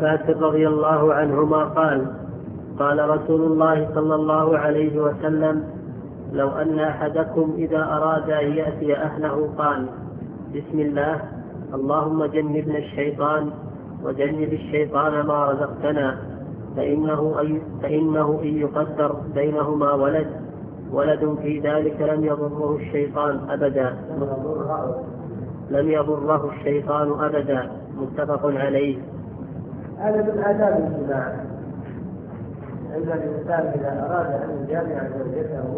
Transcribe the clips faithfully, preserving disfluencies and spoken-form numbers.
عباس رضي الله عنهما قال قال رسول الله صلى الله عليه وسلم: لو أن أحدكم إذا أراد أن يأتي أهله قال: بسم الله، اللهم جنبنا الشيطان وجنب الشيطان ما رزقتنا، فإنه, أي فإنه إن يقدر بينهما ولد ولد في ذلك لم يضره الشيطان أبدا لم يضره الشيطان أبدا متفق عليه. هذا من آداب الجماع، أن الإنسان إذا أراد أن يجامع زوجته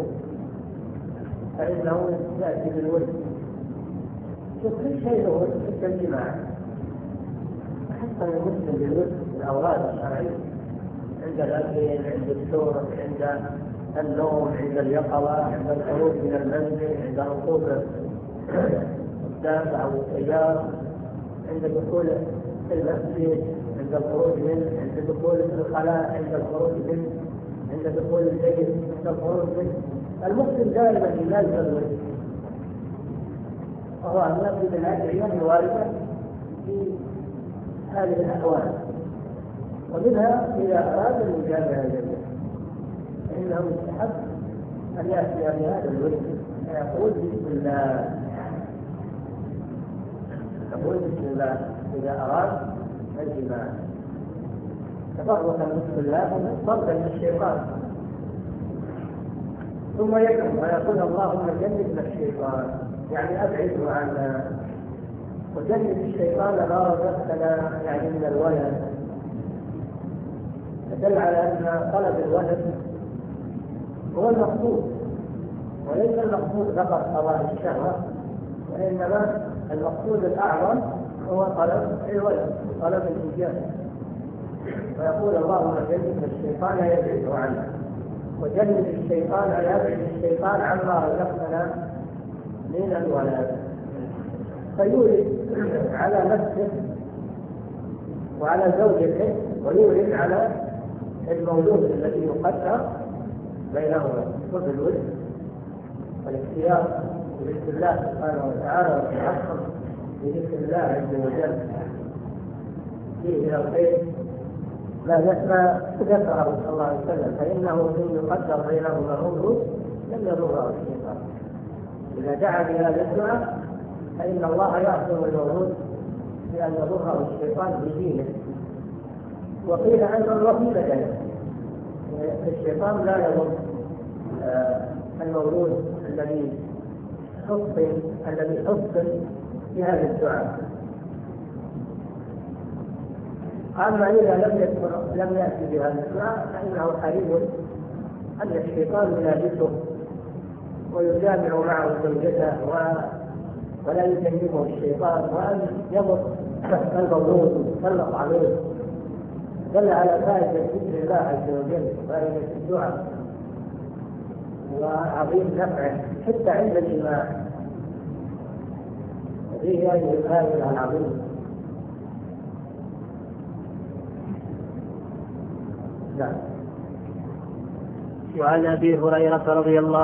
فإنه يأتي بالود. كل شيء هو في الجماع، حتى المسلم بالود الأوراد الشرعية عند الأكل، عند الشرب، عند النوم، عند اليقظة، عند الخروج من المنزل، عند ركوب الدابة أو السيارة، عند دخول المسجد، عند الخروج منه، عند دخول الخلاء، عند الخروج منه، عند دخول البيت، عند الخروج منه. المسلم دائما يلازم الوجه، وهو أن يأخذ الأدعية الواردة في هذه الأحوال. ومنها إذا أراد المجامعة الجميع فإنه يستحب أن يأتي بهذا الوجه فيقول بسم الله، يقول بسم الله إذا أراد الجماع تفرقا بسم الله طردا للشيطان، ثم يدعو ويقول: اللهم جنبنا الشيطان، يعني أبعده عنا، وجنب الشيطان ما رزقتنا، يعني من الولد. فدل على أن طلب الولد هو المقصود، وليس المقصود فقط قضاء الشهوة، وإنما المقصود الأعظم هو طلب الولد، طلب الإنجاب. ويقول: اللهم جنب الشيطان يبعده عنا، وجنب الشيطان يبعد الشيطان عما رزقنا من الولد. فيورد على نفسه وعلى زوجته، ويورد على المولود الذي يقدر بينهما حب الود والاختيار بذكر الله سبحانه وتعالى والتعصب بذكر الله عز وجل فيه من الخير ما ذكره صلى الله عليه وسلم: فإنه إن يقدر بينهما الأمر لم يضره الشيطان. إذا دعا بهذا الدعاء فإن الله يعصم المولود بأن يضره الشيطان بدينه. وقيل أيضا وفي بدنه، الشيطان لا يضر المولود الذي حصن الذي حصن في هذا الدعاء. أما إذا لم يكن لم يأتي بهذا الدعاء فإنه حري أن الشيطان يلابسه ويجامع معه زوجته ولا يجنبه الشيطان، وأن يضر المولود ويسلط عليه. دل على فائدة ذكر الله عز وجل، فائدة الدعاء وعظيم نفعه حتى عند الجماع. هذه هذه الفائدة العظيمة. وعن أبي هريرة رضي الله